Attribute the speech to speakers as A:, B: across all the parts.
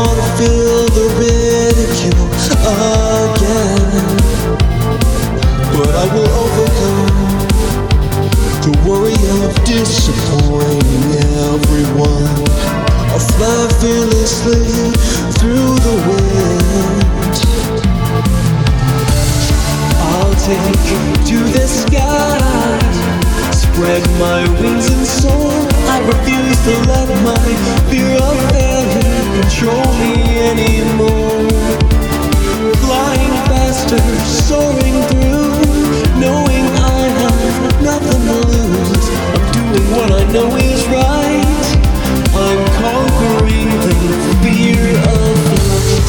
A: wanna feel the ridicule again, but I will overcome the worry of disappointing everyone. I'll fly fearlessly through the wind. I'll take to the sky, spread my wings and soar. I refuse to let my fear of failure control me anymore. Flying faster, soaring through, knowing I have nothing to lose. I'm doing what I know is right. I'm conquering the fear of flight.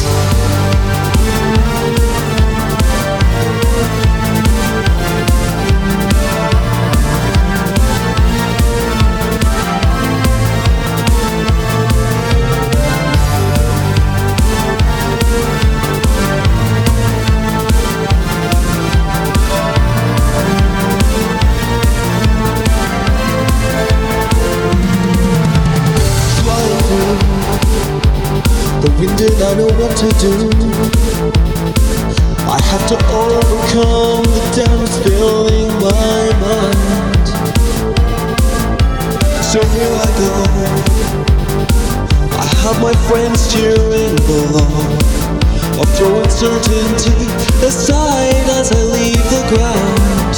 A: The wind and I know what to do. I have to overcome the doubt that's filling my mind. So here I go. I have my friends cheering below. I'll throw uncertainty aside as I leave the ground.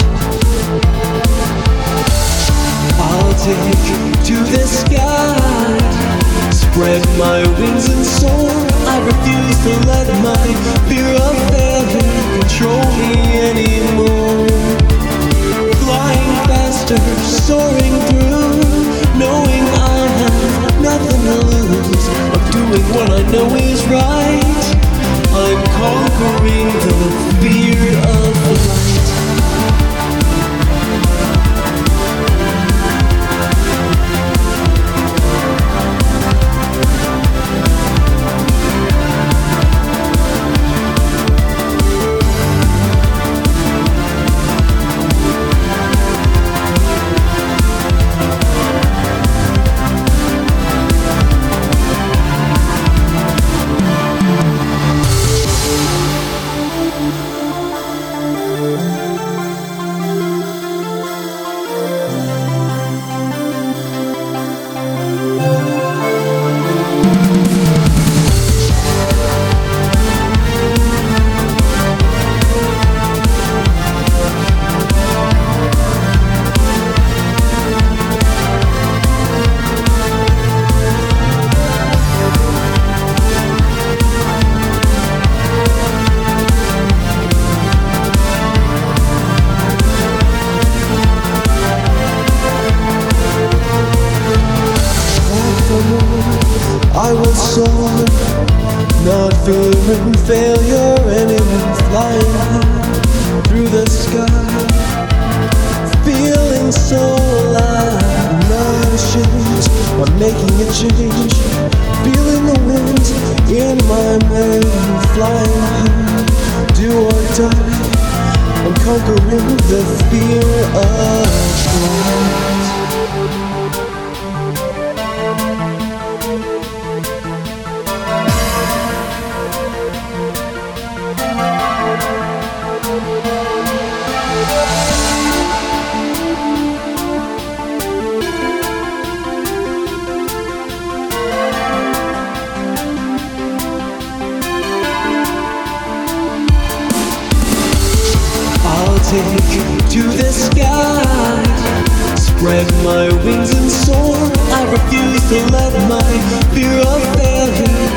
A: I'll take to the sky, spread my wings and soar. I refuse to let my fear of failure control me anymore. Flying faster, soaring through, knowing I have nothing to lose. I'm doing what I know is right. I'm conquering the fear of flight. I will soar, not fearing failure anymore. Flying high through the sky, feeling so alive. Not ashamed, I'm making a change. Feeling the wind in my mane. Flying high, do or die. I'm conquering the fear of flight. Take to the sky, spread my wings and soar. I refuse to let my fear of failure